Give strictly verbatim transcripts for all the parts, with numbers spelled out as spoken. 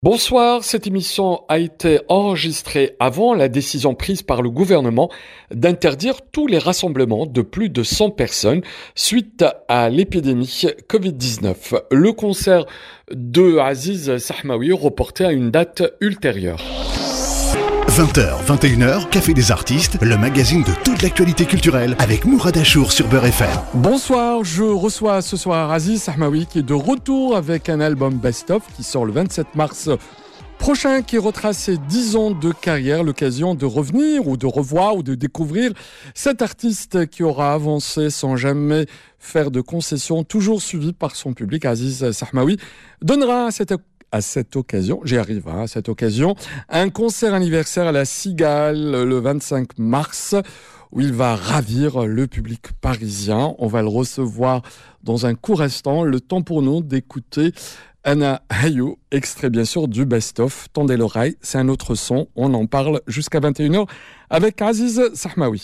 Bonsoir, cette émission a été enregistrée avant la décision prise par le gouvernement d'interdire tous les rassemblements de plus de cent personnes suite à l'épidémie covid dix-neuf. Le concert de Aziz Sahmaoui reporté à une date ultérieure. vingt heures, vingt et une heures, Café des Artistes, le magazine de toute l'actualité culturelle avec Mourad Achour sur Beurre F M. Bonsoir, je reçois ce soir Aziz Sahmaoui qui est de retour avec un album best-of qui sort le vingt-sept mars prochain, qui retrace ses dix ans de carrière, l'occasion de revenir ou de revoir ou de découvrir cet artiste qui aura avancé sans jamais faire de concessions, toujours suivi par son public. Aziz Sahmaoui donnera à cette À cette occasion, j'y arrive, hein, à cette occasion, un concert anniversaire à la Cigale le vingt-cinq mars où il va ravir le public parisien. On va le recevoir dans un court instant. Le temps pour nous d'écouter Ana Hayou, extrait bien sûr du best-of. Tendez l'oreille, c'est un autre son. On en parle jusqu'à vingt et une heures avec Aziz Sahmaoui.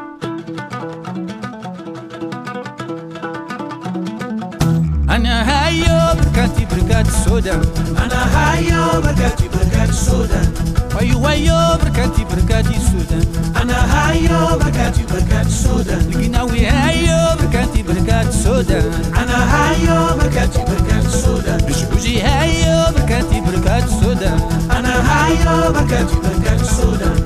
أنا هايو بركاتي بركات السودان أنا هايو بركاتي بركات السودان ويو ويو بركاتي بركاتي السودان أنا هايو بركاتي بركات السودان القناوي هايو بركاتي بركات السودان أنا هايو بركاتي بركات السودان بشعوجي هايو بركاتي بركات السودان أنا هايو بركاتي بركات السودان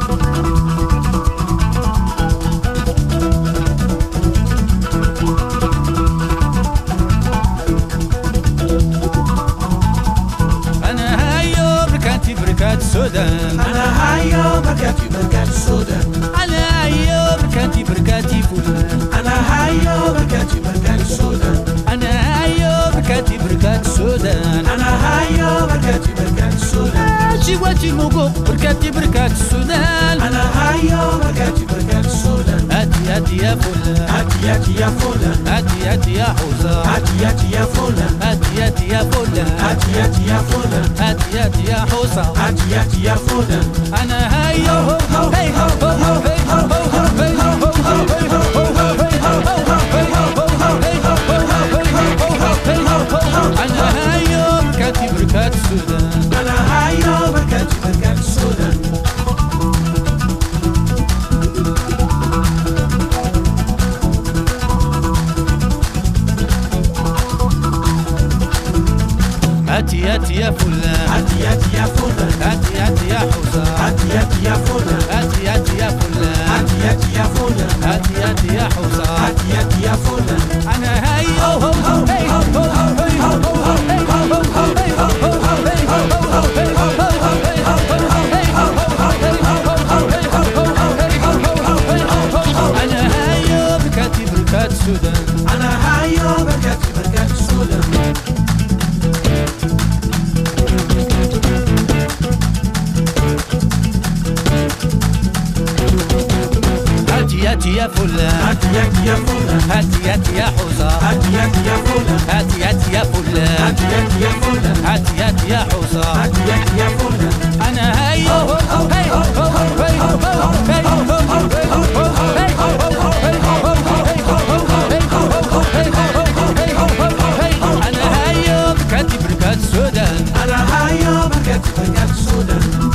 بركات السودان أنا هايو بركاتي بركات السودان أنا هايو بركاتي بركاتي فلان أنا هايو بركاتي بركات السودان أنا هايو بركاتي بركات السودان أنا هايو بركاتي بركات السودان جواتي موقو بركاتي بركات السودان أنا هايو بركاتي بركات السودان هاتي هاتي يا فلان هاتي هاتي يا فلان هاتي هاتي يا حوزة هاتي هاتي يا فلان هاتي هاتي يا فلان هاتي هاتي يا فلان هاتي هاتي يا حوزة هاتي هاتي يا فلان أنا هايو هي هو هو هي هو هو هي هو هو هي هو أنا هايو بركاتي بركات السودان أنا هايو بركاتي بركات السودان هاتي هاتي يا فلان هاتي هاتي يا فلان هاتي هاتي يا حوزة هاتي هاتي يا فلان هاتي هاتي يا فلان هاتي هاتي يا فلان هاتي هاتي يا حوزة هاتي هاتي يا فلان أنا هاي هو هو هو هي هو هو هي هو هو هي هو هو هي هو هو هي هو هو هي هو هو هي هو هو أنا هاي بركاتي بركات السودان أنا هاي بركاتي بركات السودان هاتي يا فلان هاتي هاتي يا فلان هاتي هاتي يا حوزة هاتي هاتي يا فلان هاتي هاتي يا فلان هاتي هاتي يا فلان هاتي هاتي يا حوزة هاتي هاتي يا فلان أنا هاي هو هو هي هو هو هي هو هو هي هو هو هي هو هو هي هو هو هي هو هو أنا هاي بركاتي بركات السودان أنا هاي بركاتي بركات السودان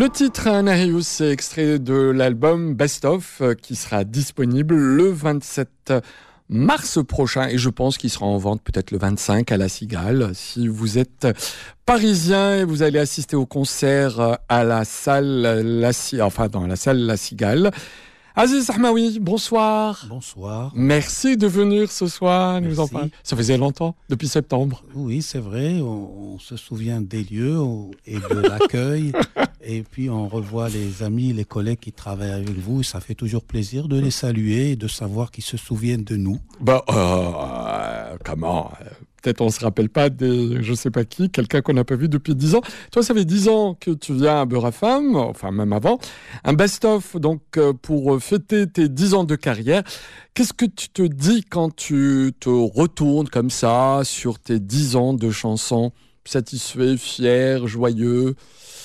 Le titre Anahius, c'est extrait de l'album Best Of qui sera disponible le vingt-sept mars prochain et je pense qu'il sera en vente peut-être le vingt-cinq à La Cigale. Si vous êtes parisien et vous allez assister au concert à la salle La, enfin dans la salle La Cigale. Aziz Ahmaoui, bonsoir. Bonsoir. Merci de venir ce soir, Merci. nous en parler. Ça faisait longtemps, depuis septembre. Oui, c'est vrai, on, on se souvient des lieux et de l'accueil. Et puis on revoit les amis, les collègues qui travaillent avec vous. Ça fait toujours plaisir de les saluer et de savoir qu'ils se souviennent de nous. Bah, euh, comment Peut-être on ne se rappelle pas des, je sais pas qui, quelqu'un qu'on n'a pas vu depuis dix ans. Toi, ça fait dix ans que tu viens à Beurre à Femme, enfin même avant. Un best-of, donc, pour fêter tes dix ans de carrière. Qu'est-ce que tu te dis quand tu te retournes comme ça sur tes dix ans de chansons? Satisfait, fier, joyeux,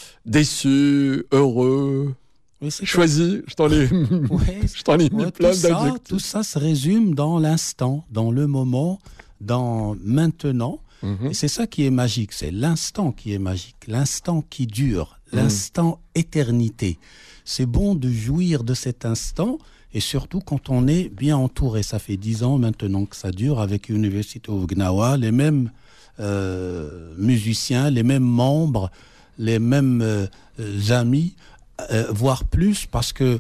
déçu, heureux, oui, c'est choisi? Je t'en ai, ouais, je t'en ai mis ouais, plein tout ça, d'adjectifs. tout ça se résume dans l'instant, dans le moment, dans maintenant. Mm-hmm. Et c'est ça qui est magique, c'est l'instant qui est magique, l'instant qui dure, l'instant mm. éternité. C'est bon de jouir de cet instant et surtout quand on est bien entouré. Ça fait dix ans maintenant que ça dure avec l'Université of Gnawa, les mêmes euh, musiciens, les mêmes membres, les mêmes euh, amis, euh, voire plus, parce que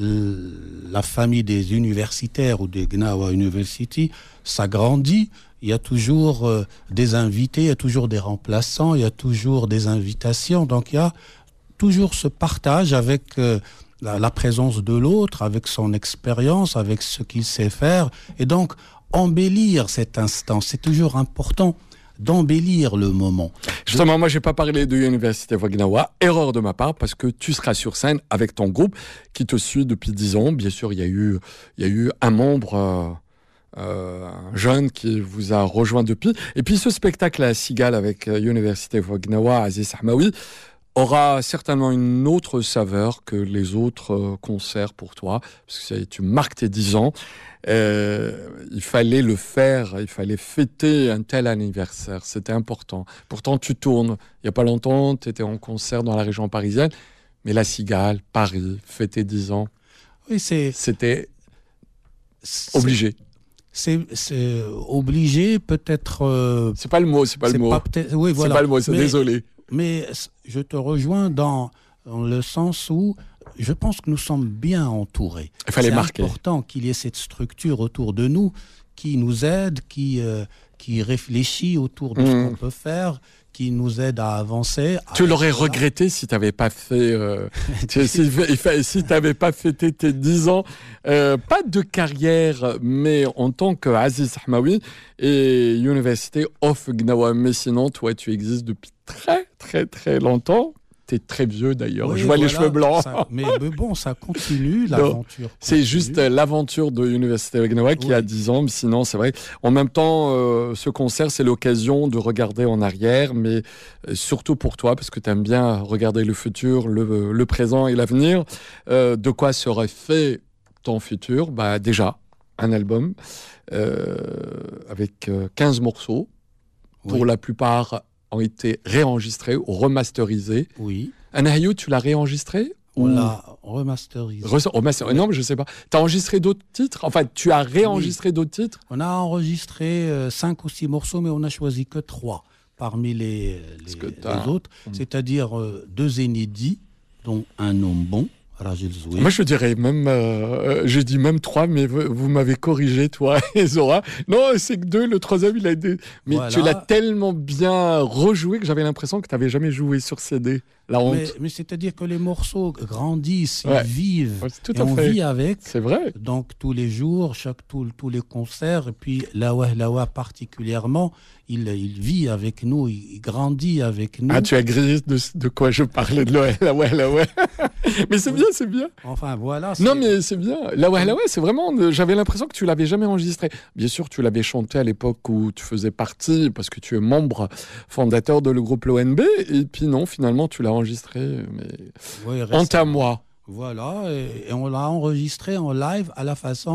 la famille des universitaires ou des Gnawa University s'agrandit. Il y a toujours euh, des invités, il y a toujours des remplaçants, il y a toujours des invitations. Donc il y a toujours ce partage avec euh, la, la présence de l'autre, avec son expérience, avec ce qu'il sait faire. Et donc embellir cet instant, c'est toujours important d'embellir le moment. Justement, moi, je n'ai pas parlé de l'Université of Gnawa. Erreur de ma part, parce que tu seras sur scène avec ton groupe qui te suit depuis dix ans. Bien sûr, il y a eu, il y a eu un membre, euh, euh, un jeune qui vous a rejoint depuis. Et puis, ce spectacle à Cigale avec l'Université of Gnawa, Aziz Ahmaoui, aura certainement une autre saveur que les autres euh, concerts pour toi, parce que tu marques tes dix ans. Euh, il fallait le faire, il fallait fêter un tel anniversaire, c'était important. Pourtant, tu tournes. Il n'y a pas longtemps, tu étais en concert dans la région parisienne, mais La Cigale, Paris, fêter dix ans, oui, c'est, c'était c'est, obligé. C'est, c'est obligé, peut-être... Euh, c'est pas le mot, c'est pas c'est le mot. Pas oui, voilà. C'est pas le mot, c'est mais, désolé. Mais je te rejoins dans, dans le sens où je pense que nous sommes bien entourés. Il fallait c'est marquer. C'est important qu'il y ait cette structure autour de nous qui nous aide, qui, euh, qui réfléchit autour de mmh. ce qu'on peut faire, qui nous aide à avancer. Tu à l'aurais regretté si tu n'avais pas fait, euh, tu, si, si tu n'avais pas fêté tes dix ans, euh, pas de carrière, mais en tant qu'Aziz Ahmaoui et Université of Gnawa. Mais sinon, toi, tu existes depuis très, très, très longtemps. T'es très vieux d'ailleurs, oui, je vois voilà, les cheveux blancs. Ça, mais, mais bon, ça continue, l'aventure. Non, c'est continue. Juste l'aventure de l'Université of Gnawa qui oui. a dix ans, mais sinon c'est vrai. En même temps, euh, ce concert, c'est l'occasion de regarder en arrière, mais surtout pour toi, parce que tu aimes bien regarder le futur, le, le présent et l'avenir. Euh, de quoi serait fait ton futur? Bah, déjà, un album euh, avec quinze morceaux, pour oui. la plupart ont été réenregistrés ou remasterisés. Oui. Anahiou, tu l'as réenregistré? On ou... l'a remasterisé. Re- remaster... Non, mais je ne sais pas. Tu as enregistré d'autres titres? Enfin, tu as réenregistré oui. d'autres titres? On a enregistré euh, cinq ou six morceaux, mais on n'a choisi que trois parmi les, les, les autres. Mmh. C'est-à-dire euh, deux inédits, dont Un homme bon, Rajil Zoui. Moi, je dirais même, euh, j'ai dit même trois, mais vous, vous m'avez corrigé, toi et Zora. Non, c'est que deux, le troisième, il a été... Mais voilà. Tu l'as tellement bien rejoué que j'avais l'impression que tu n'avais jamais joué sur C D. La honte. Mais, mais c'est-à-dire que les morceaux grandissent, ouais. ils vivent, ouais, tout et à on fait. vit avec. C'est vrai. Donc, tous les jours, chaque, tout, tous les concerts, et puis Lawa Lawa particulièrement, il, il vit avec nous, il grandit avec nous. Ah, tu as grillé de, de quoi je parlais de Lawa Lawa. Mais c'est oui. bien, c'est bien. Enfin, voilà. C'est... Non, mais c'est bien. Lawa Lawa, c'est vraiment... J'avais l'impression que tu l'avais jamais enregistré. Bien sûr, tu l'avais chanté à l'époque où tu faisais partie, parce que tu es membre fondateur de le groupe l'O N B, et puis non, finalement, tu l'as enregistré, mais oui, honte à moi. Voilà, et, et on l'a enregistré en live à la façon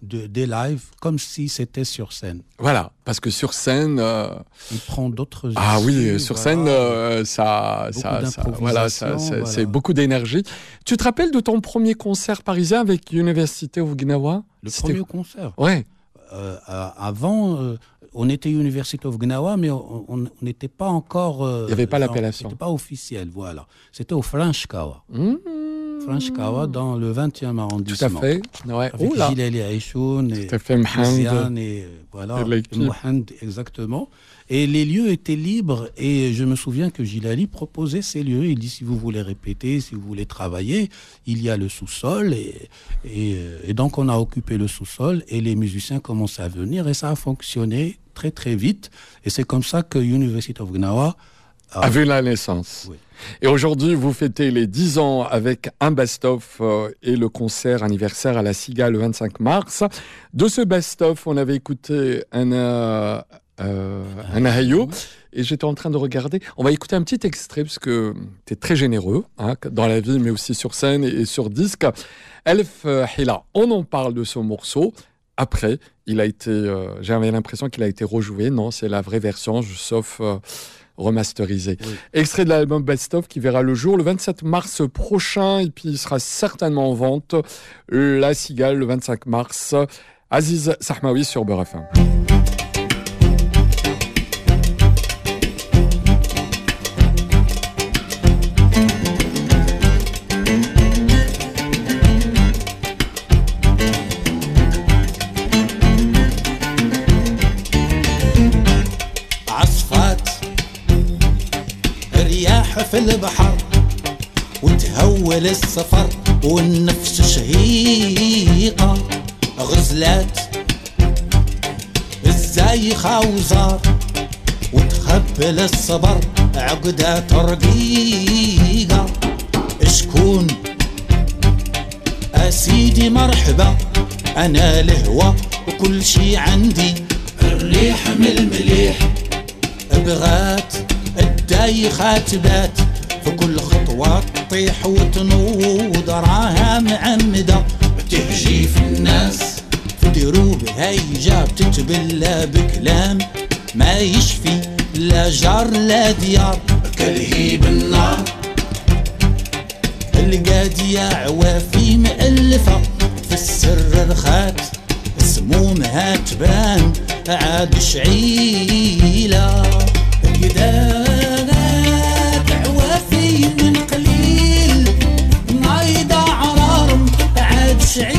de, des lives comme si c'était sur scène. Voilà, parce que sur scène... Euh... Il prend d'autres... Ah issues, oui, sur voilà. scène, euh, ça, ça, ça, voilà, ça, c'est, voilà. c'est beaucoup d'énergie. Tu te rappelles de ton premier concert parisien avec University of Gnawa? Le C'était... premier concert? Ouais. Euh, avant, euh, on était University of Gnawa, mais on n'était pas encore... Euh, Il n'y avait pas l'appellation. C'était pas officiel, voilà. C'était au Franchkawa. Mmh. Franchkawa, dans le vingtième arrondissement. Tout à fait. Ouais. Avec Gilali Aïchoun et Mohamed et voilà, et Mohamed, exactement. Et les lieux étaient libres et je me souviens que Gilali proposait ces lieux. Il dit si vous voulez répéter, si vous voulez travailler, il y a le sous-sol et, et, et donc on a occupé le sous-sol et les musiciens commençaient à venir et ça a fonctionné très très vite et c'est comme ça que University of Gnawa a vu la naissance. Oui. Et aujourd'hui, vous fêtez les dix ans avec un best-of euh, et le concert anniversaire à la Cigale le vingt-cinq mars. De ce best-of, on avait écouté un, euh, euh, un Ahayo et j'étais en train de regarder. On va écouter un petit extrait parce que tu es très généreux hein, dans la vie, mais aussi sur scène et, et sur disque. Elf Hila, on en parle de ce morceau. Après, il a été, euh, j'avais l'impression qu'il a été rejoué. Non, c'est la vraie version, sauf... Euh, remasterisé. Oui. Extrait de l'album Best Of qui verra le jour le vingt-sept mars prochain et puis il sera certainement en vente la Cigale le vingt-cinq mars. Aziz Sahmaoui sur Beurre F M. في البحر وتهول السفر والنفس شهيقة غزلات الزايخة وزار وتخبل الصبر عقدات رقيقة شكون أسيدي مرحبا أنا الهوى وكل شي عندي الريح من المليح بغات الدايخات بات في كل خطوة تطيح وتنوض راها معمدة تهجي في الناس في دروب هيجا بتتبلى بكلام ما يشفي لا جار لا ديار كالهيب النار القادية عوافي مألفة في السر رخات سمومها تبان عاد شعيلة قدانات عوافي من قليل نايضة عرارم عاد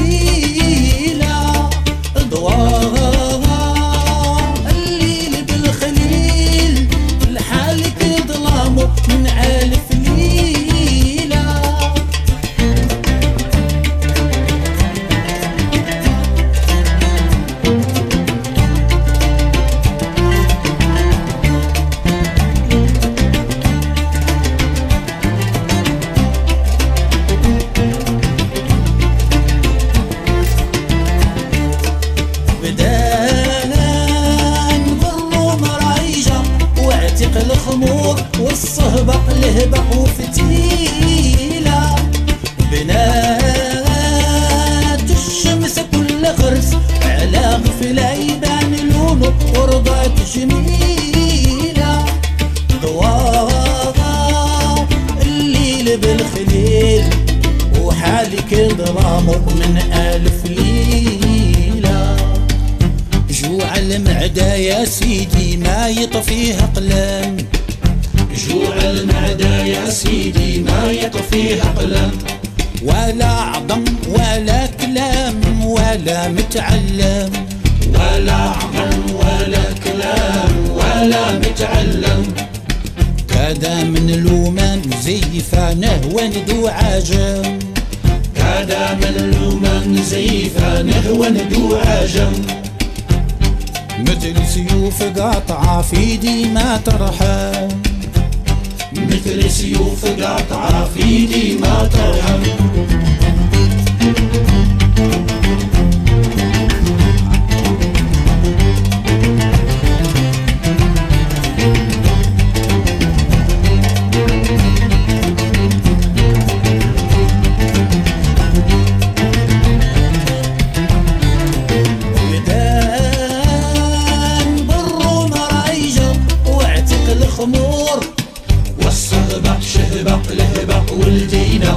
شعيلة ضوار الليل بالخليل لحالك ظلامه من ألف ليلة والصهبة لهبة وفتيلة بنات الشمس كل غرس على غفلة يبان لونه ورضات جميلة ضواء الليل بالخليل وحالك ظلامه من ألف ليلة جوع المعدة يا سيدي ما يطفيها قلم جوع المعدة يا سيدي ما يطفيها قلم ولا عظم ولا كلام ولا متعلم ولا عظم ولا كلام ولا متعلم كذا من لومان زيفانه وندو عجم كذا من لومان زيفانه وندو عجم مثل سيوف قاطعة في دي ما ترحم مثل سيوف قاطعة في دي ما ترحم رغبة شهبة لهبة ولدينا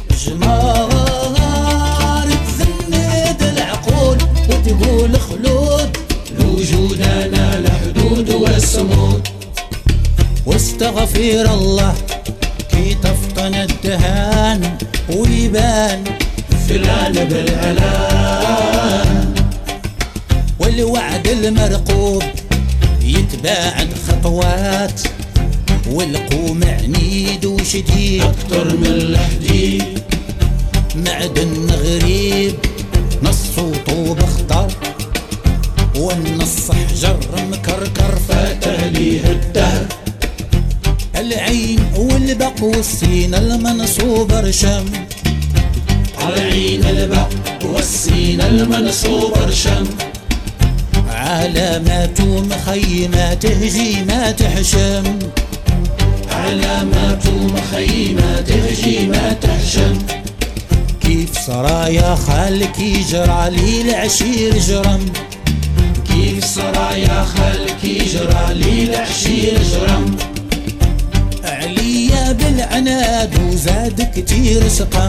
جمار تزند العقول وتقول خلود لوجودنا الحدود والصمود واستغفر الله كي تفطن الدهان ويبان فلان بالعلان والوعد المرقوب يتباعد خطوات والقوم عنيد وشديد أكتر من الحديد معدن غريب نص وطوب اخضر والنص حجر مكركر فاته ليه الدهر العين والبق والسين المنصوب رشم العين البق والسين المنصوب رشم علامات مخيمات هجيمات حشم علامات مخيمات هجيمات حشم كيف سرايا خالك يجرى لي العشير جرم كيف سرايا خالك يجرى لي العشير جرم عليا بالعناد وزاد كتير سقم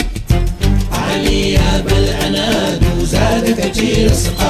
عليا بالعناد وزاد كتير سقم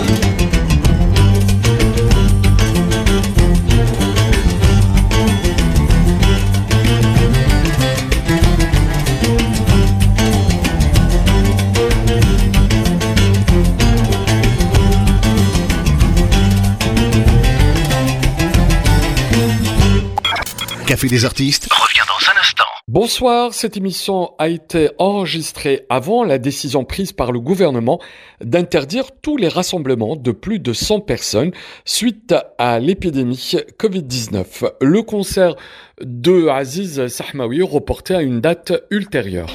Café des artistes revient dans un instant. Bonsoir, cette émission a été enregistrée avant la décision prise par le gouvernement d'interdire tous les rassemblements de plus de cent personnes suite à l'épidémie covid dix-neuf. Le concert de Aziz Sahmaoui reporté à une date ultérieure.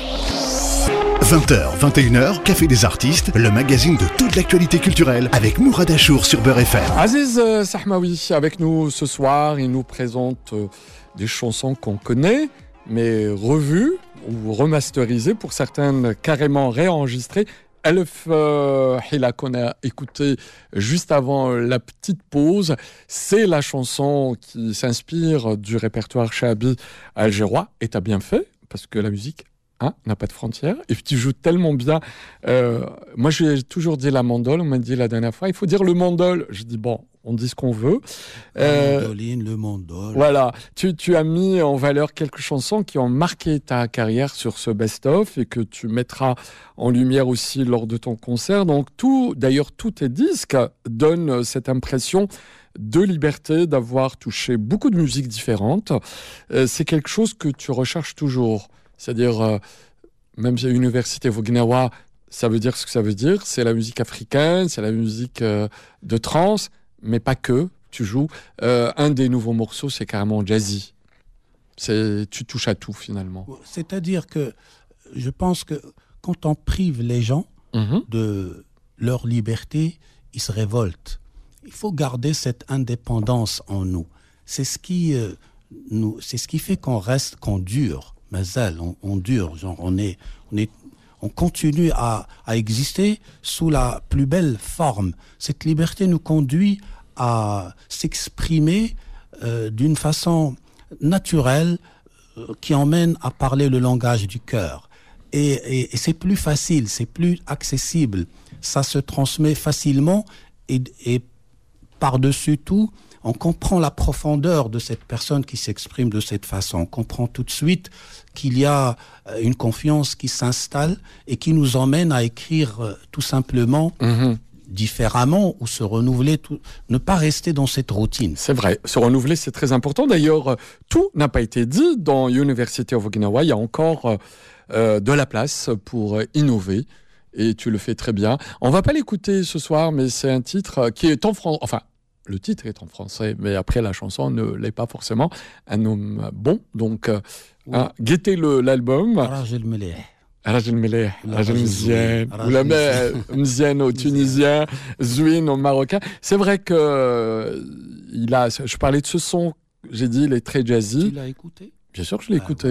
vingt heures, vingt et une heures, Café des artistes, le magazine de toute l'actualité culturelle avec Mourad Achour sur Beurre F M. Aziz Sahmaoui avec nous ce soir, il nous présente des chansons qu'on connaît, mais revues ou remasterisées, pour certaines carrément réenregistrées. Elf euh, Hila qu'on a écouté juste avant la petite pause, c'est la chanson qui s'inspire du répertoire shahabi algérois, et t'as bien fait, parce que la musique hein, n'a pas de frontières, et puis tu joues tellement bien. Euh, moi j'ai toujours dit la mandole, on m'a dit la dernière fois, il faut dire le mandole. Je dis bon, on dit ce qu'on veut. La euh, mandoline, le mandole. Voilà, tu, tu as mis en valeur quelques chansons qui ont marqué ta carrière sur ce best-of et que tu mettras en lumière aussi lors de ton concert. Donc tout, d'ailleurs, tous tes disques donnent cette impression de liberté, d'avoir touché beaucoup de musiques différentes. Euh, c'est quelque chose que tu recherches toujours. C'est-à-dire, euh, même si à l'université Vognawa, ça veut dire ce que ça veut dire. C'est la musique africaine, c'est la musique euh, de trance. Mais pas que, tu joues. Euh, un des nouveaux morceaux, c'est carrément jazzy. C'est, tu touches à tout, finalement. C'est-à-dire que je pense que quand on prive les gens mm-hmm. de leur liberté, ils se révoltent. Il faut garder cette indépendance en nous. C'est ce qui, euh, nous, c'est ce qui fait qu'on reste, qu'on dure. Mazal, on, on dure. Genre, on est... On est On continue à, à exister sous la plus belle forme. Cette liberté nous conduit à s'exprimer euh, d'une façon naturelle euh, qui emmène à parler le langage du cœur. Et, et, et c'est plus facile, c'est plus accessible. Ça se transmet facilement et, et par-dessus tout, on comprend la profondeur de cette personne qui s'exprime de cette façon. On comprend tout de suite qu'il y a une confiance qui s'installe et qui nous emmène à écrire euh, tout simplement mmh. différemment ou se renouveler, tout, ne pas rester dans cette routine. C'est vrai, se renouveler c'est très important. D'ailleurs, tout n'a pas été dit dans University of Okinawa. Il y a encore euh, de la place pour innover et tu le fais très bien. On va pas l'écouter ce soir, mais c'est un titre qui est en français, enfin, le titre est en français, mais après la chanson ne l'est pas forcément. Un homme bon, donc euh, oui. hein, guettez le, l'album. Rajel Meleh. Rajel Meleh, Rajel Mzian, ou la Mzian au tunisien, Zouine au marocain. C'est vrai que euh, il a, je parlais de ce son, j'ai dit il est très jazzy. Tu l'as écouté ? Bien sûr que je l'ai ah, écouté. Voilà.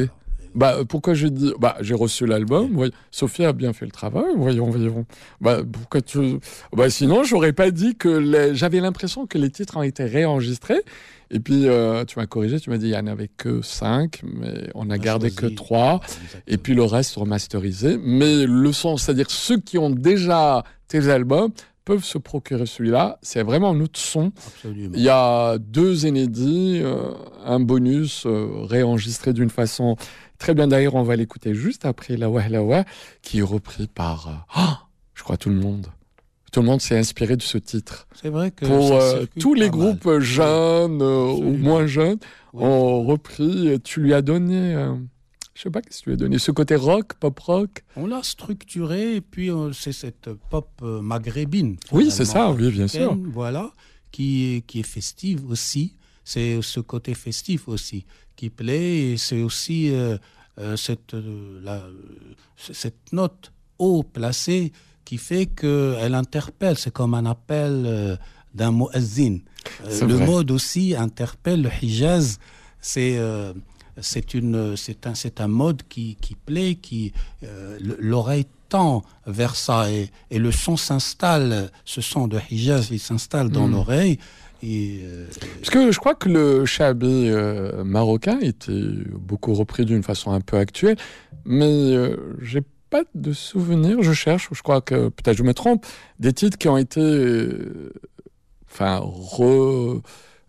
Bah, pourquoi je dis... Bah, j'ai reçu l'album. Ouais. Sophie a bien fait le travail. Voyons, voyons. Bah, pourquoi tu... Bah, sinon, j'aurais pas dit que... Les... J'avais l'impression que les titres ont été réenregistrés. Et puis, euh, tu m'as corrigé. Tu m'as dit qu'il n'y en avait que cinq, mais on a On a gardé choisi. que trois. Et puis, le reste remasterisé. Mais le son, c'est-à-dire ceux qui ont déjà tes albums peuvent se procurer celui-là. C'est vraiment notre son. Absolument. Il y a deux inédits, euh, un bonus euh, réenregistré d'une façon très bien. D'ailleurs, on va l'écouter juste après La Wah La Wah, qui est repris par, euh, oh, je crois, tout le monde. Tout le monde s'est inspiré de ce titre. C'est vrai que Pour ça euh, circule tous les pas mal. groupes jeunes euh, ou Absolument. moins jeunes Oui. ont repris. Tu lui as donné, euh, je sais pas qu'est-ce que tu lui as donné, ce côté rock, pop rock. On l'a structuré et puis euh, c'est cette pop euh, maghrébine. Oui, c'est ça, finalement, oui, bien sûr. africaine, Voilà, qui est, qui est festive aussi. C'est ce côté festif aussi qui plaît et c'est aussi euh, euh, cette, euh, la, euh, cette note haut placée qui fait qu'elle interpelle. C'est comme un appel euh, d'un muezzin. Euh, C'est le vrai. mode aussi interpelle le Hijaz. C'est euh, c'est une c'est un c'est un mode qui qui plaît, qui euh, l'oreille tend vers ça et, et le son s'installe, ce son de Hijaz il s'installe dans Mm. l'oreille et euh, Parce que je crois que le shabi euh, marocain était beaucoup repris d'une façon un peu actuelle, mais euh, j'ai pas de souvenir, je cherche, je crois que, peut-être je me trompe, des titres qui ont été euh, enfin, re,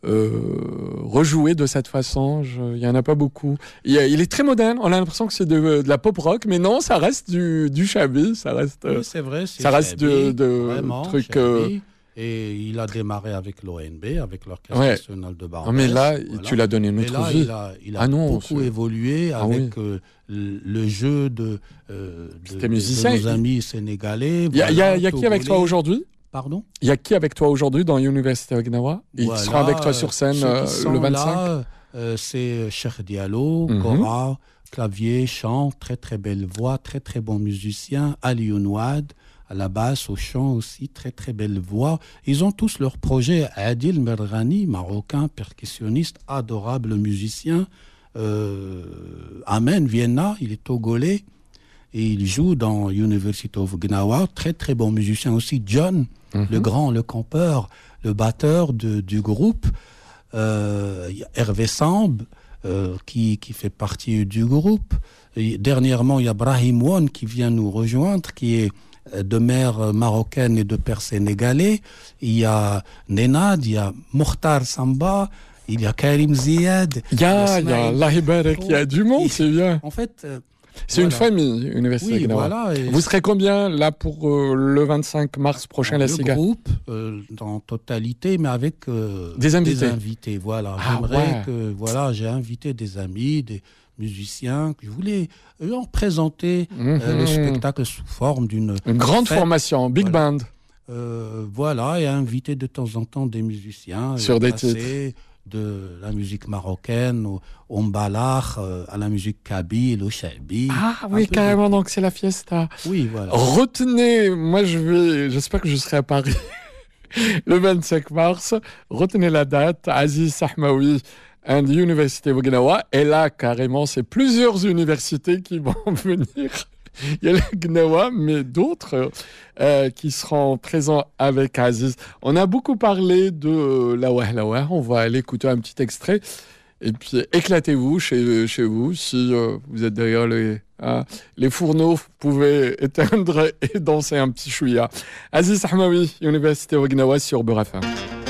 euh, rejoués de cette façon. Je- Il y en a pas beaucoup. Il, y a- il est très moderne, on a l'impression que c'est de, de la pop rock, mais non, ça reste du, du shabi, ça reste... euh, oui, c'est vrai, c'est ça reste Chabi, de- de vraiment, trucs, Chabi. euh, Et il a démarré avec l'O N B, avec l'Orchestre Ouais. national de Barbès. non, mais là, voilà. tu l'as donné une Et autre là, vie. il a, il a Ah non, beaucoup c'est- évolué Ah avec euh, le le jeu de, euh, de, Tes de- musiciens, de nos il- amis sénégalais. Il y a, il y a- voilà, il y a qui avec toi togolais. aujourd'hui? Pardon. Il y a qui avec toi aujourd'hui dans Université of Gnawa? Ils Voilà, seront avec toi sur scène ceux qui euh, sont le vingt-cinq? là, euh, c'est Cheikh Diallo, Mhm. Kora, clavier, chant, très très belle voix, très très bon musicien. Ali Younouad, à la basse, au chant aussi, très très belle voix. Ils ont tous leur projet. Adil Merghani, marocain, percussionniste, adorable musicien. Euh, Amen Vienna, il est togolais et il joue dans University of Gnawa, très très bon musicien aussi. John, Mhm. le grand, le campeur, le batteur de- du groupe. Euh, il y a Hervé Samb, euh, qui, qui fait partie du groupe. Et dernièrement, il y a Brahim Wan qui vient nous rejoindre, qui est euh, de mère marocaine et de père sénégalais. Il y a Nenad, il y a Mokhtar Samba, il y a Karim Ziad. Il y a, il y a Ismaël. Allah Ibarak, il y a du monde, Et- c'est bien. En fait, euh, C'est une voilà. famille, Université Oui, Gnawa. voilà. et- Vous serez combien là pour euh, le vingt-cinq mars prochain, la le Ciga? groupe euh, en totalité, mais avec euh, Des invités. Voilà, Ah, j'aimerais ouais. que voilà, j'ai invité des amis, des musiciens. Je voulais euh, leur présenter euh, Mhm. le spectacle sous forme d'une Une grande fête. formation, big Voilà. band. Euh, voilà, et inviter de temps en temps des musiciens Sur et des passer de la musique marocaine au, au mbalakh, euh, à la musique kabyle, au shabi. Ah Un oui, peu de carrément, tout. donc c'est la fiesta. Oui, voilà. Retenez, moi je vais, j'espère que je serai à Paris le vingt-cinq mars. Retenez la date, Aziz Sahmaoui and University of Gnawa. Et là, carrément, c'est plusieurs universités qui vont venir. Il y a le Gnawa, mais d'autres euh, qui seront présents avec Aziz. On a beaucoup parlé de La Wah La Wah. On va aller écouter un petit extrait. Et puis, éclatez-vous chez, chez vous. Si euh, vous êtes derrière les, hein, les fourneaux, vous pouvez éteindre et danser un petit chouïa. Aziz Ahmaoui, Université of Gnawa sur Beurre F M.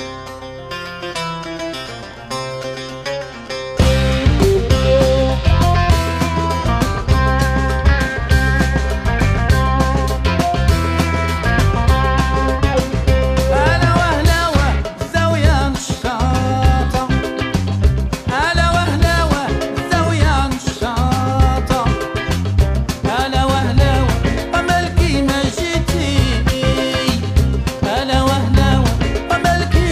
هلا وهلا والزاوية نشاطة هلا وهلا والزاوية نشاطة هلا وهلا وملكي ما جيتي هلا وهلا وملكي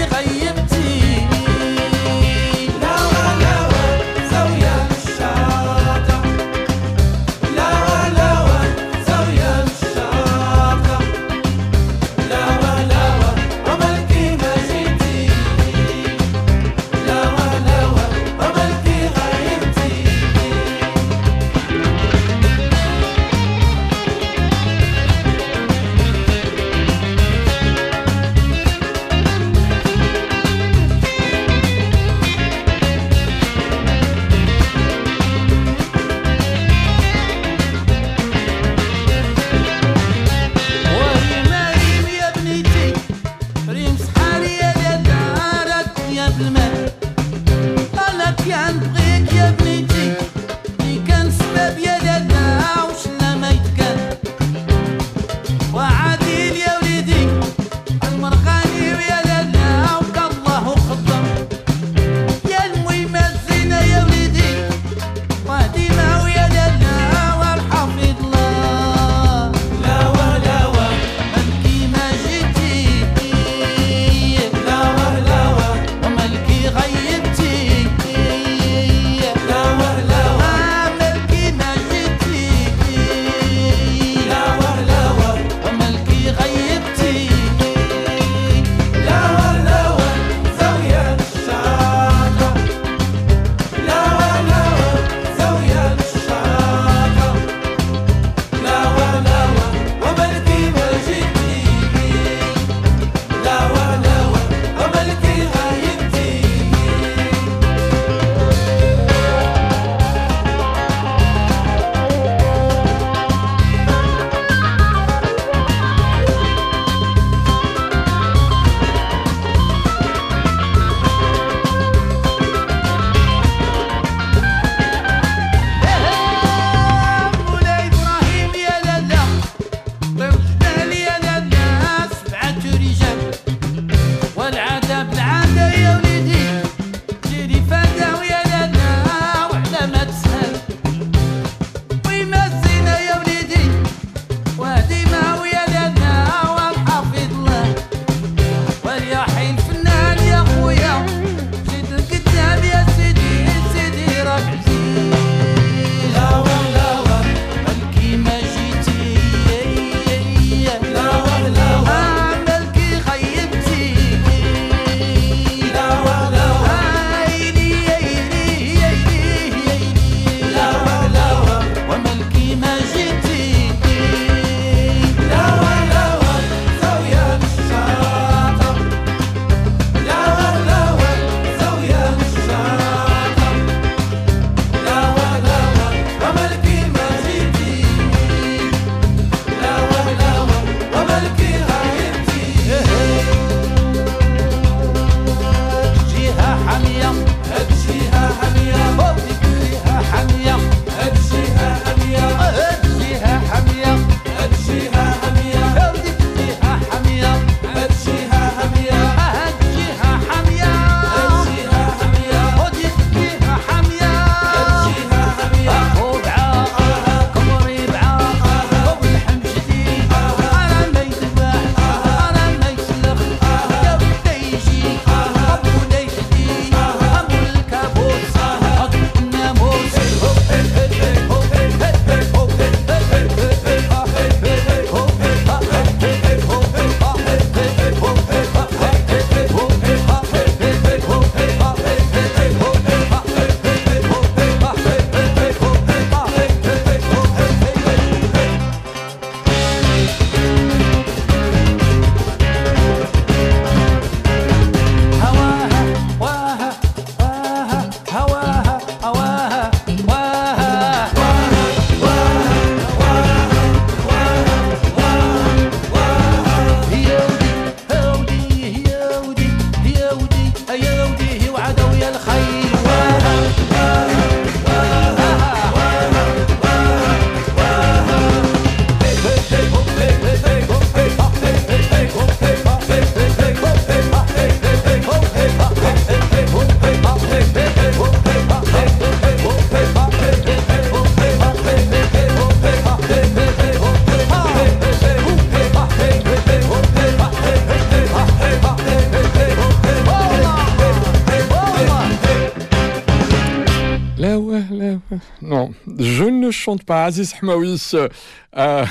Je ne chante pas. Aziz Hmaoui, euh,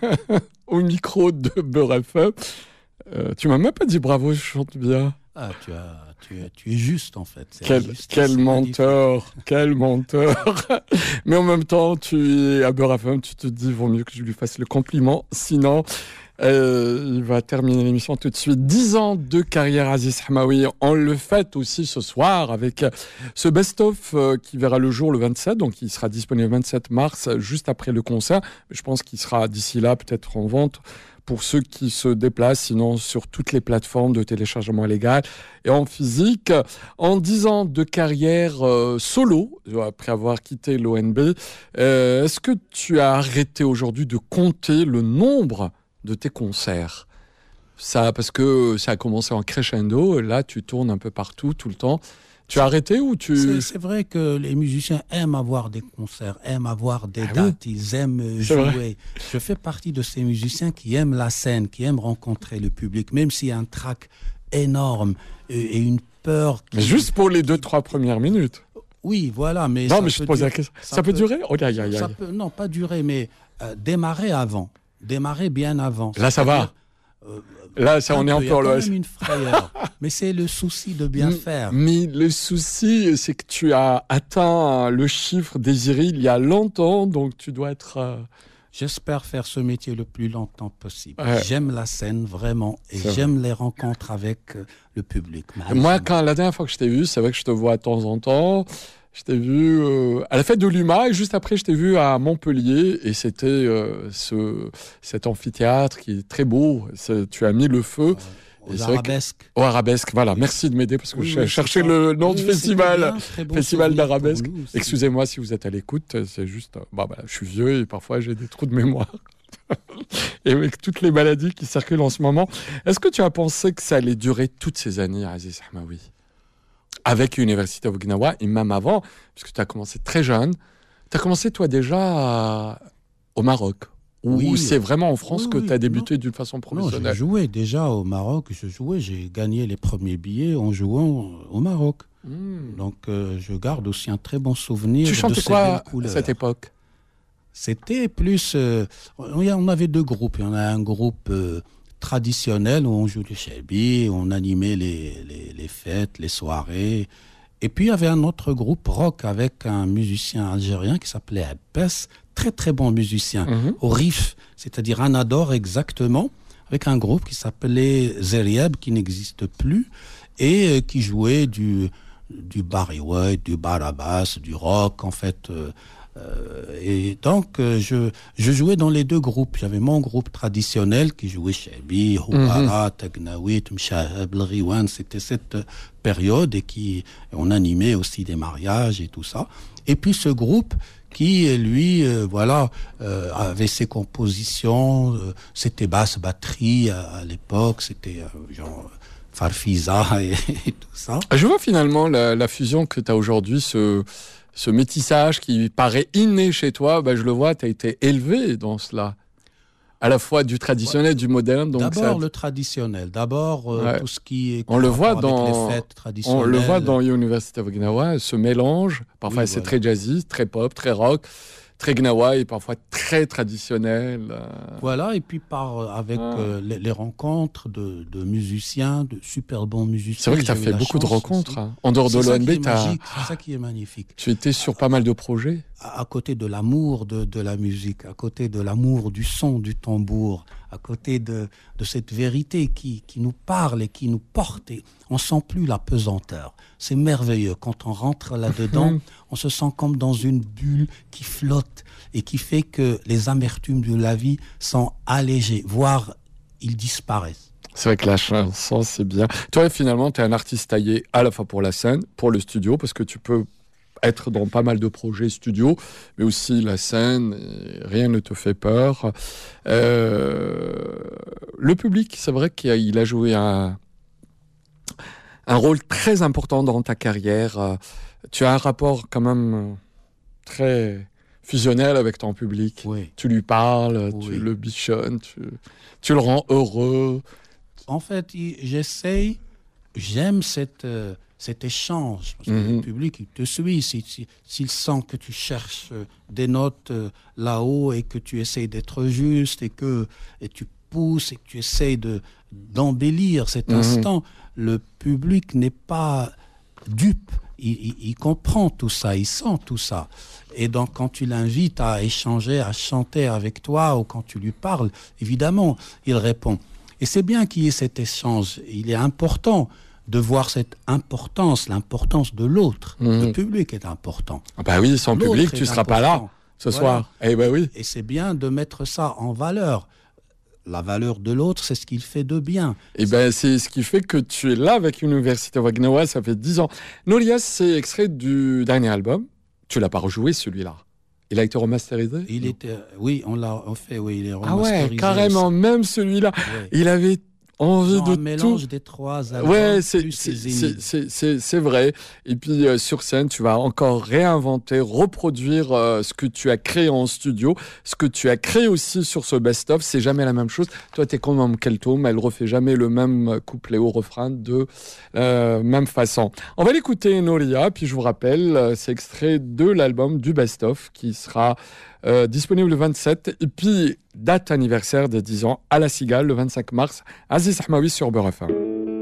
au micro de Beurre F M. Euh, tu m'as même pas dit bravo, je chante bien. Ah, tu, as, tu, es, tu es juste en fait. C'est quel juste, quel c'est menteur, magnifique. quel menteur. Mais en même temps, tu es à Beurre F M, tu te dis, vaut mieux que je lui fasse le compliment. Sinon, euh, il va terminer l'émission tout de suite. dix ans de carrière, Aziz Hmaoui. On le fête aussi ce soir avec ce best-of euh, qui verra le jour le vingt-sept. Donc, il sera disponible le vingt-sept mars, juste après le concert. Mais je pense qu'il sera d'ici là peut-être en vente pour ceux qui se déplacent, sinon sur toutes les plateformes de téléchargement légal et en physique. En dix ans de carrière euh, solo, après avoir quitté l'O N B, euh, est-ce que tu as arrêté aujourd'hui de compter le nombre de tes concerts? Ça, parce que ça a commencé en crescendo, là tu tournes un peu partout, tout le temps. Tu as arrêté ou tu... C'est, c'est vrai que les musiciens aiment avoir des concerts, aiment avoir des ah dates, oui. ils aiment C'est jouer. vrai. Je fais partie de ces musiciens qui aiment la scène, qui aiment rencontrer le public, même s'il y a un trac énorme et, et une peur. Qui... Mais juste pour les deux, trois premières minutes. Oui, voilà. Mais non, ça mais je te peut pose durer- la question. Ça, ça peut peut- durer oh, aïe, aïe, ça aïe. peut, Non, pas durer, mais euh, démarrer avant. Démarrer bien avant. Là, ça va. C'est-à-dire, euh, Là, ça, on est un peu, il y a encore quand là. même une frayeur. Mais c'est le souci de bien Mm, faire. Mais le souci, c'est que tu as atteint le chiffre désiré il y a longtemps, donc tu dois être... euh, J'espère faire ce métier le plus longtemps possible. Ouais. J'aime la scène, vraiment, et C'est j'aime les rencontres avec euh, le public. Moi, quand la dernière fois que je t'ai vu, c'est vrai que je te vois de temps en temps. Je t'ai vu euh, à la fête de l'U M A et juste après, je t'ai vu à Montpellier et c'était euh, ce, cet amphithéâtre qui est très beau. C'est- tu as mis le feu. Aux Et c'est vrai que- arabesques. Au Arabesque, voilà. Merci de m'aider parce que Oui, je oui, cherchais c'est ça. le nom Oui, de oui, festival. c'était bien, très bon Festival souvenir pour d'Arabesque. nous aussi. Excusez-moi si vous êtes à l'écoute, c'est juste, euh, bah, bah, je suis vieux et parfois j'ai des trous de mémoire. Et avec toutes les maladies qui circulent en ce moment, est-ce que tu as pensé que ça allait durer toutes ces années, Aziz Hmaoui, avec l'Université of Gnawa et même avant, puisque tu as commencé très jeune. Tu as commencé toi déjà à- au Maroc, ou Oui. c'est vraiment en France Oui, que oui, tu as débuté d'une façon Non, je professionnelle? jouais déjà au Maroc. Je jouais, j'ai gagné les premiers billets en jouant au Maroc. Hmm. Donc, euh, je garde aussi un très bon souvenir Tu de chantais ces quoi belles à couleurs. cette époque? C'était plus... euh, on avait deux groupes. Il y en a un groupe euh, traditionnel où on jouait les chelbi, on animait les, les, les fêtes, les soirées. Et puis, il y avait un autre groupe rock avec un musicien algérien qui s'appelait Abbas, très très bon musicien, Mhm. au riff, c'est-à-dire un adore exactement, avec un groupe qui s'appelait Zeriab, qui n'existe plus, et euh, qui jouait du, du Barry White, du Barabas, du rock, en fait... euh, Euh, et donc, euh, je, je jouais dans les deux groupes. J'avais mon groupe traditionnel qui jouait Chabi, Houara, Tagnawit, Mshahab, Riwan. C'était cette période et qui, on animait aussi des mariages et tout ça. Et puis ce groupe qui, lui, euh, voilà, euh, avait ses compositions. Euh, c'était basse batterie à, à l'époque. C'était euh, genre Farfiza et, et tout ça. Je vois finalement la, la fusion que tu as aujourd'hui, ce, ce métissage qui paraît inné chez toi. Ben, je le vois, tu as été élevé dans cela. À la fois du traditionnel, du moderne. Donc d'abord ça, le traditionnel, d'abord euh, Ouais. tout ce qui est On le voit avec dans- les fêtes traditionnelles. on le voit dans University of Gnawa, ce mélange. Parfois Oui, c'est voilà. très jazzy, très pop, très rock, très Gnawa et parfois très traditionnel. euh. Voilà, et puis par euh, avec Ah. euh, les, les rencontres de, de musiciens, de super bons musiciens. C'est vrai que tu as J'ai eu fait la beaucoup de chance rencontres. aussi. hein. En dehors de C'est ça l'O N qui B, est t'as- magique, c'est ça qui est magnifique. tu étais sur pas mal de projets. À, à côté de l'amour de, de la musique, à côté de l'amour du son, du tambour, à côté de, de cette vérité qui, qui nous parle et qui nous porte, et on sent plus la pesanteur. C'est merveilleux. Quand on rentre là-dedans, Mhm. on se sent comme dans une bulle qui flotte et qui fait que les amertumes de la vie sont allégées, voire ils disparaissent. C'est vrai que la chanson, c'est bien. Toi, finalement, tu es un artiste taillé à la fois pour la scène, pour le studio, parce que tu peux être dans pas mal de projets studio, mais aussi la scène, et rien ne te fait peur. Euh, le public, c'est vrai qu'il a joué un, un rôle très important dans ta carrière. Tu as un rapport quand même très fusionnel avec ton public. Oui. Tu lui parles, Oui. tu le bichonnes, tu, tu le rends heureux. En fait, il- j'essaye, j'aime cette, euh, cet échange. Parce que Mhm. le public, il te suit. Si- si- S'il sent que tu cherches euh, des notes euh, là-haut et que tu essayes d'être juste et que et tu pousses et que tu essayes de, d'embellir cet Mhm. instant, le public n'est pas dupe. Il, il- il comprend tout ça, il sent tout ça. Et donc, quand tu l'invites à échanger, à chanter avec toi, ou quand tu lui parles, évidemment, il répond. Et c'est bien qu'il y ait cet échange. Il est important de voir cette importance, l'importance de l'autre. Mhm. Le public est important. Ah bah oui, sans L'autre public, est tu seras pas là important. ce Voilà. soir. Eh ben oui. Et c'est bien de mettre ça en valeur. La valeur de l'autre, c'est ce qu'il fait de bien. Et ben c'est ce qui fait que tu es là avec Université Wagnawa, ça fait dix ans. Nolias, c'est extrait du dernier album. Tu l'as pas rejoué celui-là. Il a été remasterisé. Il était, oui, on l'a on fait, oui, il est Ah ouais, remasterisé carrément, aussi. même celui-là. Ouais. Il avait envie Genre de un mélange tout. des trois albums. Ouais, c'est, plus c'est, les c'est, énigmes. c'est, c'est, c'est vrai. Et puis euh, sur scène, tu vas encore réinventer, reproduire euh, ce que tu as créé en studio, ce que tu as créé aussi sur ce best-of. C'est jamais la même chose. Toi, t'es comme Mme Keltoum, elle refait jamais le même couplet au refrain de euh, même façon. On va l'écouter, Nolia. Puis je vous rappelle, euh, c'est extrait de l'album du best-of qui sera Euh, disponible le vingt-sept, et puis date anniversaire des dix ans à la Cigale le vingt-cinq mars. Aziz Ahmaoui sur Beurre F M.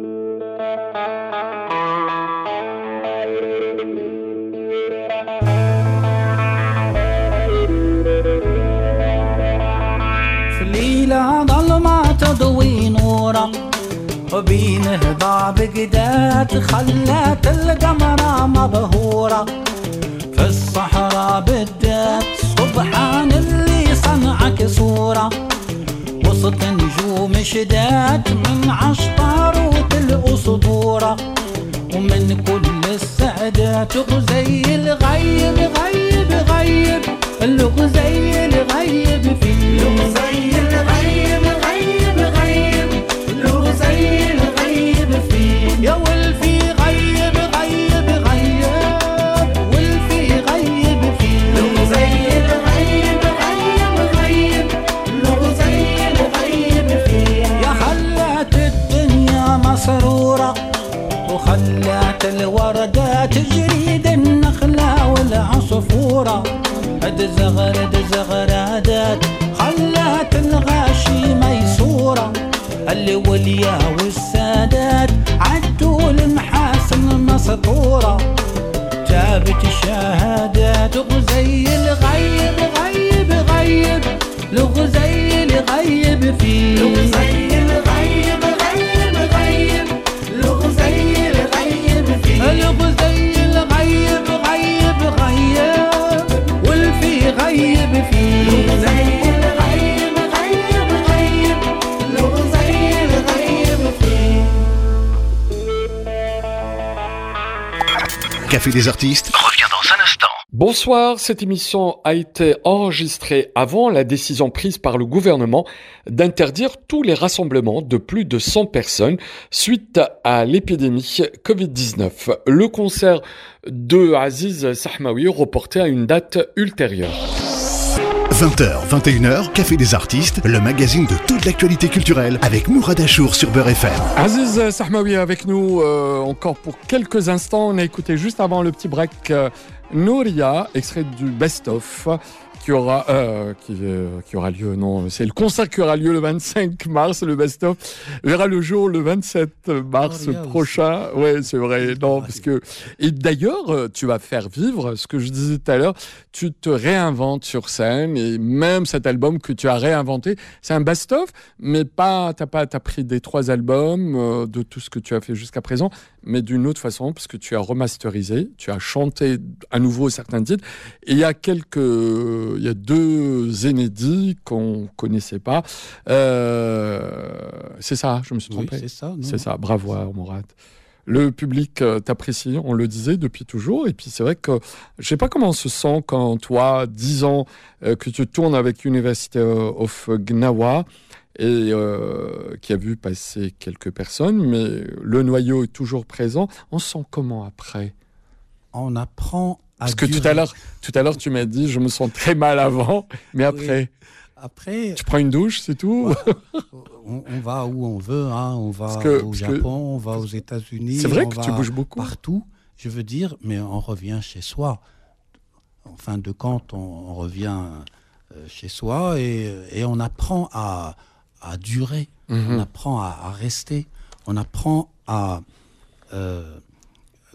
في الليلة ظلمة تضوي نورة وبينهضى بقدات خلات القمرة مبهورة في الصحراء بالذات سبحان اللي صنعك صورة وسط نجوم شدات من عشطاروت الأسطورة ومن كل السعدات غزي الغيب غيب غيب الغزي الغيب فيه الغزي الغيب غيب غيب الغزي الغيب فيه يا والفي غيب غيب غيب والفي غيب فيه الغزي الغيب غيب غيب الغزي الغيب فيه يا خلات الدنيا مسرورة وخلات الوردات تجريد النخلة والعصفورة هد زغر هد زغرادات خلات الغاشي ميسورة الوليا والسادات عدوا المحاسن مسطورة جابت شهادات غزي الغيب غيب غيب لغزي الغيب فيه لغزي الغيب غيب غيب لغزي الغيب فيه لغزي الغيب غيب غيب والفي غيب فيه لغزي الغيب غيب غيب لغزي الغيب فيه. Café des artistes revient dans un instant. Bonsoir, cette émission a été enregistrée avant la décision prise par le gouvernement d'interdire tous les rassemblements de plus de cent personnes suite à l'épidémie covid dix-neuf. Le concert de Aziz Ahmaoui reporté à une date ultérieure. vingt heures, vingt et une heures, Café des artistes, le magazine de toute l'actualité culturelle avec Mourad Achour sur Beurre F M. Aziz Ahmaoui avec nous euh, encore pour quelques instants. On a écouté juste avant le petit break euh, Nouria, extrait du best-of qui aura, euh, qui, euh, qui aura lieu, non, c'est le concert qui aura lieu le vingt-cinq mars, le best-of verra le jour le vingt-sept mars Nouria prochain. aussi. Ouais, c'est vrai, non, parce que, et d'ailleurs, euh, tu vas faire vivre ce que je disais tout à l'heure, tu te réinventes sur scène, et même cet album que tu as réinventé, c'est un best-of, mais pas, t'as pas, t'as pris des trois albums, euh, de tout ce que tu as fait jusqu'à présent, mais d'une autre façon, parce que tu as remasterisé, tu as chanté à nouveau certains titres, et il y a quelques, il y a deux inédits qu'on connaissait pas. Euh, c'est ça, je me suis Oui, trompé. c'est ça. non C'est ça, bravo à Mourad. Le public euh, t'apprécie, on le disait depuis toujours. Et puis c'est vrai que je sais pas comment on se sent quand toi, dix ans, euh, que tu tournes avec University of Gnawa et euh, qui a vu passer quelques personnes, mais le noyau est toujours présent. On se sent comment après ? On apprend à Parce que tout durer. à l'heure, tout à l'heure, tu m'as dit, je me sens très mal avant, mais après. Oui. Après, tu prends une douche, c'est tout. Ouais, on, on va où on veut, hein. On va que, au Japon, que... on va aux États-Unis. C'est vrai on que va tu bouges beaucoup. Partout, je veux dire, mais on revient chez soi. En fin de compte, on, on revient euh, chez soi et, et on apprend à, à durer, mm-hmm. on apprend à, à rester, on apprend à, euh, euh,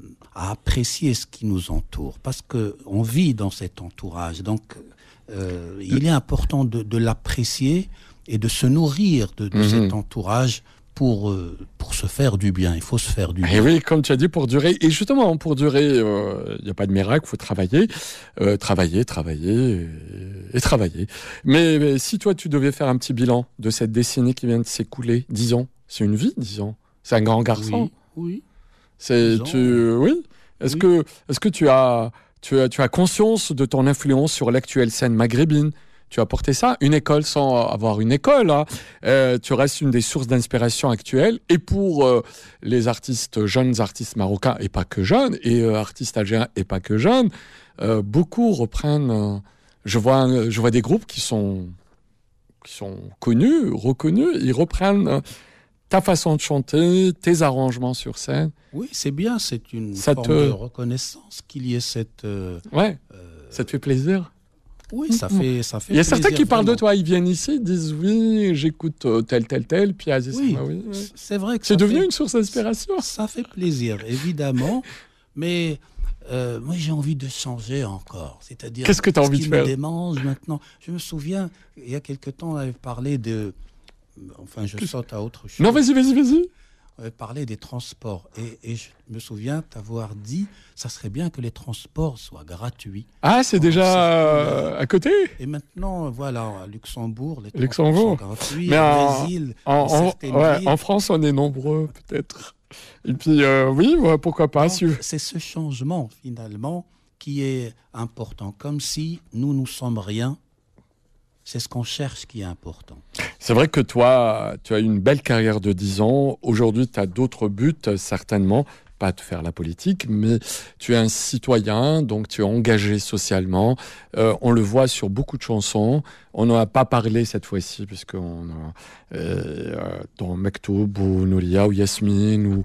à apprécier ce qui nous entoure, parce qu'on vit dans cet entourage. Donc, Euh, il est important de, de l'apprécier et de se nourrir de, de mmh. cet entourage pour, euh, pour se faire du bien. Il faut se faire du bien. Et oui, comme tu as dit, pour durer. Et justement, pour durer, il euh, n'y a pas de miracle, il faut travailler, euh, travailler, travailler et, et travailler. Mais, mais si toi, tu devais faire un petit bilan de cette décennie qui vient de s'écouler, dix ans, c'est une vie, dix ans. C'est un grand garçon. Oui, oui. C'est, tu, oui. Est-ce, oui. Que, est-ce que tu as... Tu as, tu as conscience de ton influence sur l'actuelle scène maghrébine. Tu as porté ça. Une école sans avoir une école. Hein. Euh, tu restes une des sources d'inspiration actuelles. Et pour euh, les artistes, jeunes artistes marocains, et pas que jeunes, et euh, artistes algériens, et pas que jeunes, euh, beaucoup reprennent... Euh, je, vois, je vois des groupes qui sont, qui sont connus, reconnus. Ils reprennent... Euh, ta façon de chanter, tes arrangements sur scène. Oui, c'est bien, c'est une ça forme te... de reconnaissance qu'il y ait cette... Euh, ouais, euh... ça te fait plaisir. Oui, ça fait, ça fait Il y a plaisir, certains qui vraiment. parlent de toi, ils viennent ici, ils disent oui, j'écoute tel, tel, tel, puis Aziz oui, Samaoui. Oui, c'est vrai que c'est devenu fait... une source d'inspiration. Ça fait plaisir, évidemment, mais euh, moi j'ai envie de changer encore. C'est-à-dire, qu'est-ce que tu as envie de faire? Ce qui me démange maintenant. Je me souviens, il y a quelque temps, on avait parlé de... Enfin, je saute à autre chose. Non, vas-y, vas-y, vas-y. On avait parlé des transports. Et, et je me souviens t'avoir dit, ça serait bien que les transports soient gratuits. Ah, c'est déjà euh, à côté. Et maintenant, voilà, à Luxembourg, les Luxembourg. transports sont gratuits. Mais au en, Brésil, en, en, ouais, en France, on est nombreux, peut-être. Et puis, euh, oui, ouais, pourquoi pas. Donc, si... C'est ce changement, finalement, qui est important. Comme si nous, nous sommes rien. C'est ce qu'on cherche qui est important. C'est vrai que toi, tu as une belle carrière de dix ans. Aujourd'hui, tu as d'autres buts, certainement. Pas de faire la politique, mais tu es un citoyen, donc tu es engagé socialement. Euh, on le voit sur beaucoup de chansons. On n'en a pas parlé cette fois-ci, puisqu'on a euh, dans Mektoub ou Nouria ou Yasmine ou...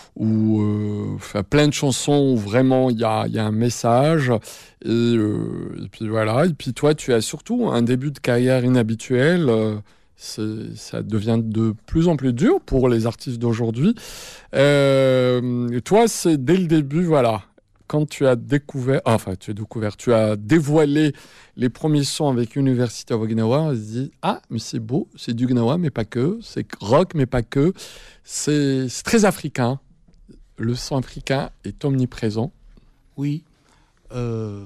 ou euh, enfin, plein de chansons où vraiment il y a, y a un message et, euh, et puis voilà, et puis toi tu as surtout un début de carrière inhabituel, euh, c'est, ça devient de plus en plus dur pour les artistes d'aujourd'hui. Euh, toi c'est dès le début, voilà, quand tu as découvert, enfin tu as découvert, tu as dévoilé les premiers sons avec University of Gnawa, on se dit ah mais c'est beau, c'est du Gnawa mais pas que, c'est rock mais pas que, c'est, c'est très africain. Le son africain est omniprésent. Oui. Euh,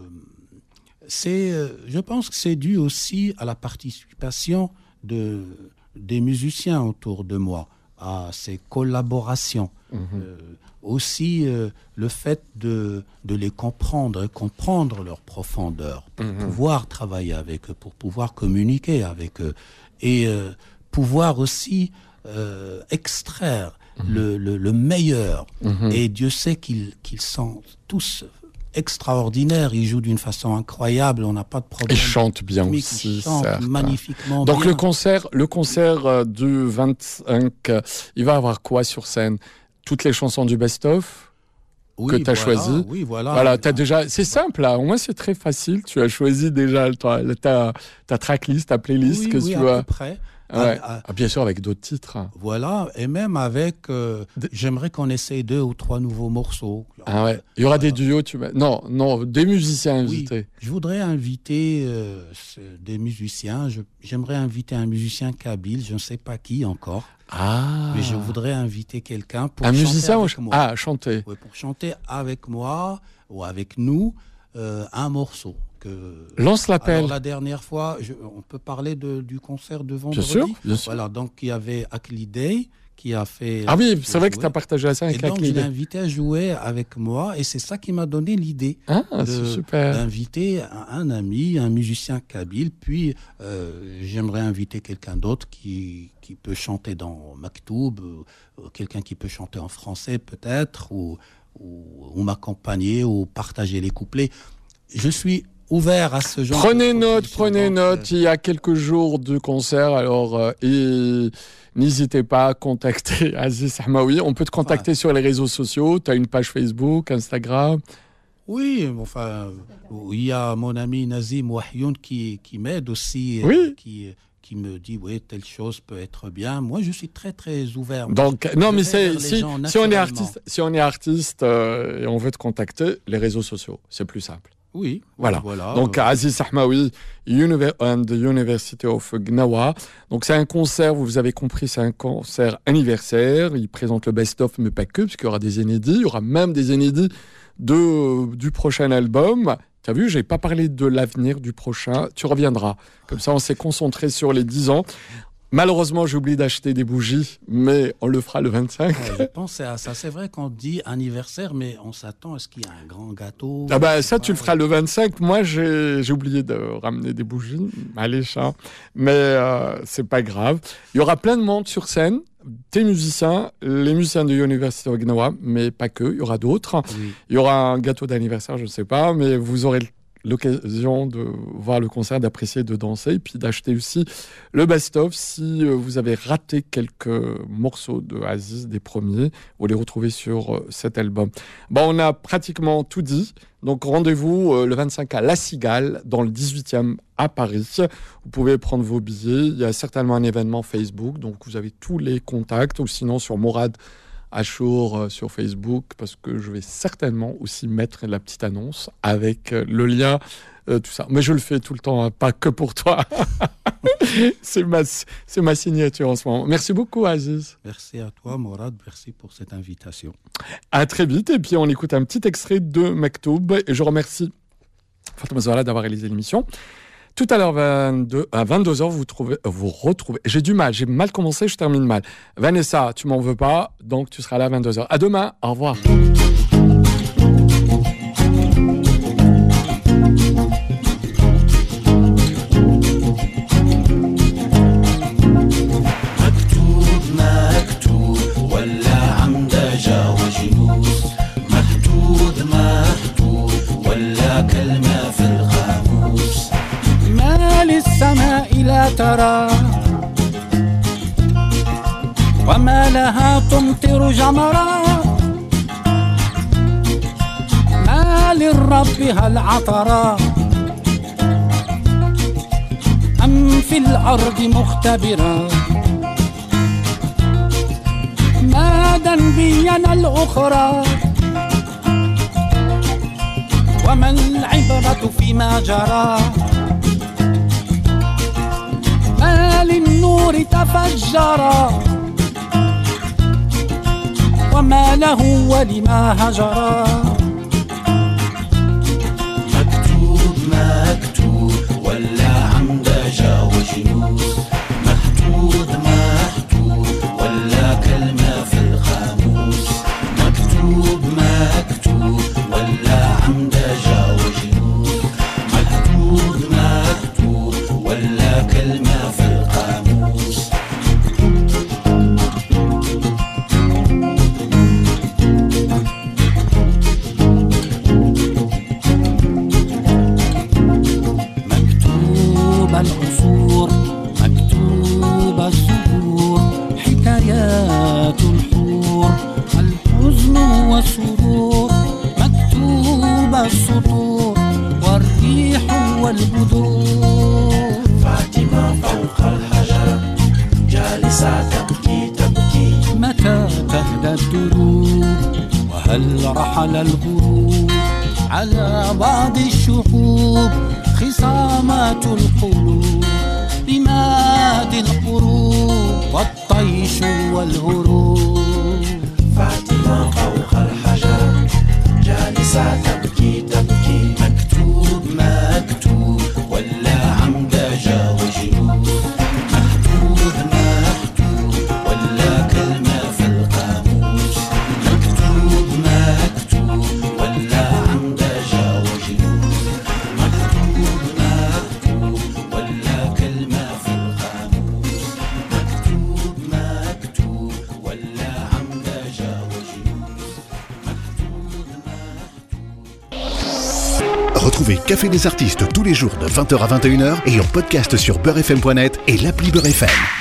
c'est, euh, je pense que c'est dû aussi à la participation de, des musiciens autour de moi, à ces collaborations. Mmh. Euh, aussi, euh, le fait de, de les comprendre, comprendre leur profondeur, pour mmh. pouvoir travailler avec eux, pour pouvoir communiquer avec eux, et euh, pouvoir aussi euh, extraire Le, le, le meilleur. Mmh. Et Dieu sait qu'ils, qu'ils sont tous extraordinaires. Ils jouent d'une façon incroyable. On n'a pas de problème. Ils chantent bien aussi. Ils chantent certes. magnifiquement Donc bien. le concert, le concert du vingt-cinq, il va avoir quoi sur scène? Toutes les chansons du best-of oui, que tu as voilà, choisi. Oui, voilà. Voilà, t'as déjà, c'est simple, là. Au moins, c'est très facile. Tu as choisi déjà ta, ta, ta tracklist, ta playlist oui, que oui, tu à as. peu près. Ouais. Ah, ah, bien sûr, avec d'autres titres. Voilà, et même avec... Euh, de... J'aimerais qu'on essaye deux ou trois nouveaux morceaux. Ah ouais. Il y aura voilà. des duos, tu m'as... Non, non, des musiciens invités. Oui, je voudrais inviter euh, des musiciens. Je, j'aimerais inviter un musicien kabyle, je ne sais pas qui encore. Ah. Mais je voudrais inviter quelqu'un pour un chanter musicien avec ou... moi. Ah, chanter. Oui, pour chanter avec moi ou avec nous euh, un morceau. Que... Lance l'appel. Alors, la dernière fois, je, on peut parler de, du concert de vendredi. Bien sûr, bien sûr. Voilà, donc il y avait Akli Day qui a fait... Ah oui, c'est vrai que tu as partagé ça avec Akli Day. Et donc, je Day. l'ai invité à jouer avec moi et c'est ça qui m'a donné l'idée ah, de, c'est super. d'inviter un, un ami, un musicien kabyle. Puis, euh, j'aimerais inviter quelqu'un d'autre qui, qui peut chanter dans Maktoub, euh, quelqu'un qui peut chanter en français peut-être, ou, ou, ou m'accompagner, ou partager les couplets. Je suis ouvert à ce genre Prenez de note, prenez donc, note. euh, Il y a quelques jours de concert, alors euh, et n'hésitez pas à contacter Aziz Ahmaoui. On peut te contacter Ouais. sur les réseaux sociaux. Tu as une page Facebook, Instagram. Oui, enfin, il y a mon ami Nazim Wahyoun qui, qui m'aide aussi, euh, Oui. qui, qui me dit, oui, telle chose peut être bien. Moi, je suis très, très ouvert. Donc, Je non, mais vais c'est, vers les si, gens si on est naturellement. artiste, si on est artiste euh, et on veut te contacter, les réseaux sociaux, c'est plus simple. Oui, Voilà. voilà. Donc, euh, Aziz Ahmaoui, Univer- and the University of Gnawa. Donc, c'est un concert, vous avez compris, c'est un concert anniversaire. Il présente le best-of, mais pas que, parce qu'il y aura des inédits. Il y aura même des inédits de, du prochain album. Tu as vu, je n'ai pas parlé de l'avenir du prochain. Tu reviendras. Comme ça, on s'est concentré sur les dix ans. Malheureusement, j'ai oublié d'acheter des bougies, mais on le fera le vingt-cinq. ouais, je pensais à ça. C'est vrai qu'on dit anniversaire, mais on s'attend à ce qu'il y ait un grand gâteau. Ah bah je sais ça, pas. tu le feras le vingt-cinq. Moi, j'ai j'ai oublié de ramener des bougies. Allez, chat. Mais euh, c'est pas grave. Il y aura plein de monde sur scène. Tes musiciens, les musiciens de University of Gnawa, mais pas que. Il y aura d'autres. Oui. Il y aura un gâteau d'anniversaire, je ne sais pas, mais vous aurez l'occasion de voir le concert, d'apprécier, de danser, et puis d'acheter aussi le best-of. Si euh, vous avez raté quelques morceaux de Aziz, des premiers, vous les retrouvez sur euh, cet album. Bon, on a pratiquement tout dit. Donc rendez-vous euh, le vingt-cinq à La Cigale, dans le dix-huitième à Paris. Vous pouvez prendre vos billets. Il y a certainement un événement Facebook, donc vous avez tous les contacts, ou sinon sur Mourad Achour euh, sur Facebook, parce que je vais certainement aussi mettre la petite annonce avec euh, le lien, euh, tout ça. Mais je le fais tout le temps, hein, pas que pour toi. c'est ma, c'est ma signature en ce moment. Merci beaucoup, Aziz. Merci à toi, Mourad. Merci pour cette invitation. À très vite. Et puis, on écoute un petit extrait de Maktoub. Et je remercie Fatma Zahra d'avoir réalisé l'émission. Tout à l'heure, vingt-deux, à vingt-deux heures, vous, trouvez, vous retrouvez. J'ai du mal, j'ai mal commencé, je termine mal. Vanessa, tu m'en veux pas, donc tu seras là à vingt-deux heures. À demain, au revoir. مكتوب مكتوب ولا عم دجا وجنوس مكتوب مكتوب ولا كلمة في القاموس ما للسماء لا ترى وما لها تمطر جمرا ما للرب هل عطرا أم في الأرض مختبرا ما بينا الأخرى وما العبرة فيما جرى ما للنور تفجرا وما له ولما هجرا مكتوب مكتوب ولا عم دجا وجنوس مكتوب مكتوب ولا كلمة في القاموس مكتوب مكتوب ولا عم دجا وجنوس مكتوب مكتوب ولا كلمة في القاموس العصور مكتوب الزهور حكايات الحور الحزن والسرور مكتوب السطور والريح والبذور فاطمة فوق الحجر جالسة تبكي تبكي متى تهدى الدروب وهل رحل الغروب على بعض الشعوب خصامات القلوب لماد القروب والطيش والهروب فاطمة فوق الحجر جالسة تبكي تبكي مكتوب مكتوب ولا عم دجا وجنوب مكتوب مكتوب ولا كلمة في القاموس مكتوب مكتوب ولا عم دجا وجنوب مكتوب مكتوب ولا كلمة في القاموس مكتوب مكتوب ولا عم دجا وجنوب مكتوب مكتوب Retrouvez Café des artistes tous les jours de vingt heures à vingt et une heures et en podcast sur beurre f m point net et l'appli Beurre F M.